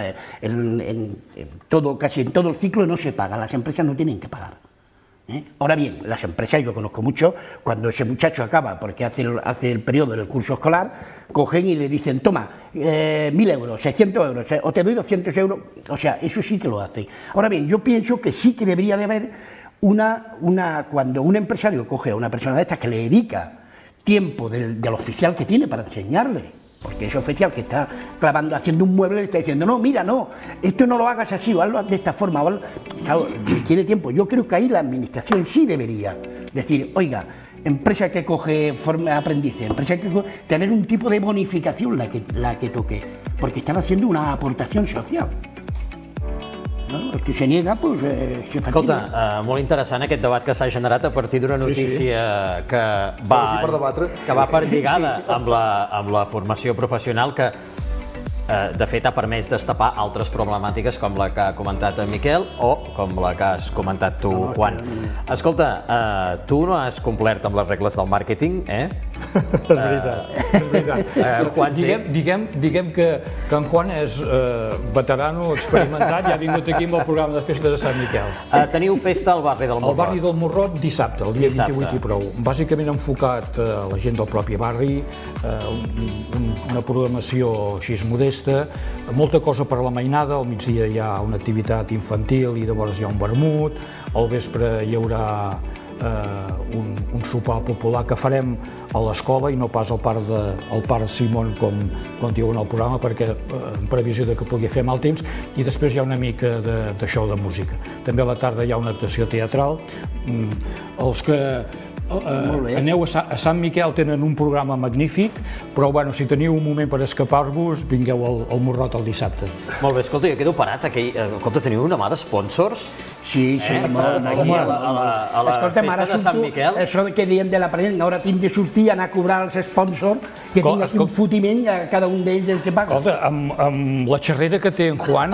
casi en todo el ciclo no se paga, las empresas no tienen que pagar. Ahora bien, las empresas, yo conozco mucho, cuando ese muchacho acaba, porque hace el periodo del curso escolar, cogen y le dicen, toma, 1.000 euros, 600 euros, o te doy 200 euros, o sea, eso sí que lo hacen. Ahora bien, yo pienso que sí que debería de haber cuando un empresario coge a una persona de estas que le dedica tiempo del oficial que tiene para enseñarle, porque ese oficial que está clavando, haciendo un mueble, le está diciendo, no, mira, no, esto no lo hagas así, o hazlo de esta forma. Claro, requiere tiempo. Yo creo que ahí la administración sí debería decir, oiga, empresa que coge aprendices, empresa que coge, tener un tipo de bonificación la que toque, porque están haciendo una aportación social. No? El que se niega, pues, se fastidia. Escolta, molt interessant aquest debat que s'ha generat a partir d'una notícia que va perlligada amb la formació professional que de fet ha permès destapar altres problemàtiques com la que ha comentat en Miquel o com la que has comentat tu, Juan. Escolta, tu no has complert amb les regles del màrqueting, eh? És veritat. Juan, sí. Diguem que en Juan és veterano, experimentat, i ha vingut aquí amb el programa de festa de Sant Miquel. Teniu festa al barri del Morrot. Al barri del Morrot dissabte, el dia 28 i prou. Bàsicament enfocat a la gent del propi barri, una programació així modesta, molta cosa per a la mainada, al migdia hi ha una activitat infantil i llavors hi ha un vermut, al vespre hi haurà un sopar popular que farem a l'escola i no pas al Parc Simón com diuen al programa, perquè en previsió de que pugui fer mal temps, i després hi ha una mica de show de música. També a la tarda hi ha una actuació teatral. Els que aneu a Sant Miquel tenen un programa magnífic, però bueno, si teniu un moment per escapar-vos, vingueu al Morrot el dissabte. Molt bé, escolta, jo quedo parat. Escolta, teniu una mà d'espònsors? Sí, molt. Aquí a la festa de Sant Miquel. Això que diem de la present, ara tinc de sortir, anar a cobrar els sponsors, que tinc aquí un fotiment a cada un d'ells el que paga. Escolta, amb la xerrera que té en Juan,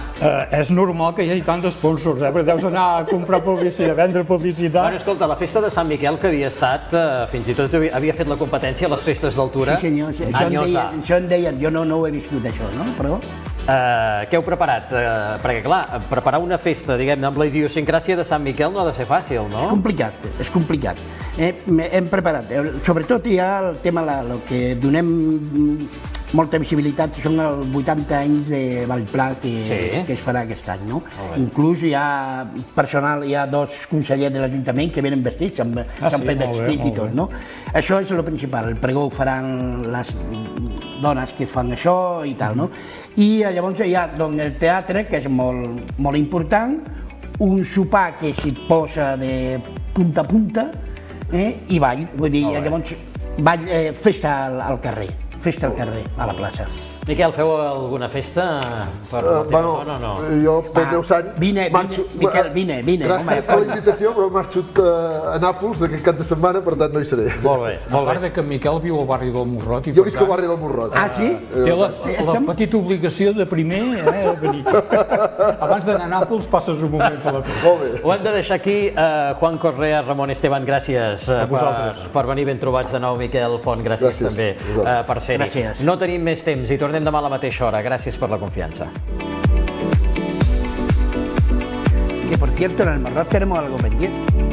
és normal que hi hagi tants sponsors, perquè deus anar a comprar publicitat, a vendre publicitat. Bueno, escolta, la festa de Sant Miquel, que havia estat, fins i tot havia fet la competència a les festes d'altura. Sí, senyor, això en deien, jo no ho he viscut això, no? Però... Què heu preparat? Perquè, clar, preparar una festa, diguem-ne, amb la idiosincràsia de Sant Miquel no ha de ser fàcil, no? És complicat. Hem preparat, sobretot hi ha el tema, el que donem molta visibilitat, són els 80 anys de Vallplà que es farà aquest any, no? Inclús hi ha personal, hi ha 2 consellers de l'Ajuntament que venen vestits, s'han fet vestit i tot, no? Això és el principal, el pregó ho faran les dones que fan això i tal, no? I llavors hi ha el teatre, que és molt important, un sopar que s'hi posa de punta a punta i ball, vull dir, llavors festa al carrer. Festa al carrer, a la plaça. Miquel, feu alguna festa per la teva zona o no? Jo, pel meu sant... Miquel, vine. Gràcies per la invitació, però marxo a Nàpols aquest cap de setmana, per tant no hi seré. Molt bé. A part que Miquel viu al barri del Morrot. Jo visc al barri del Morrot. Ah, sí? Té la petita obligació de primer venir. Abans d'anar a Nàpols passes un moment per la festa. Molt bé. Ho hem de deixar aquí. Juan Correa, Ramon Esteban, gràcies per venir ben trobats de nou. Miquel Font, gràcies també per ser-hi. No tenim més temps i tornem demà a la mateixa hora. Gràcies per la confianza. Que por cierto, en el Morrot tenemos algo pendiente.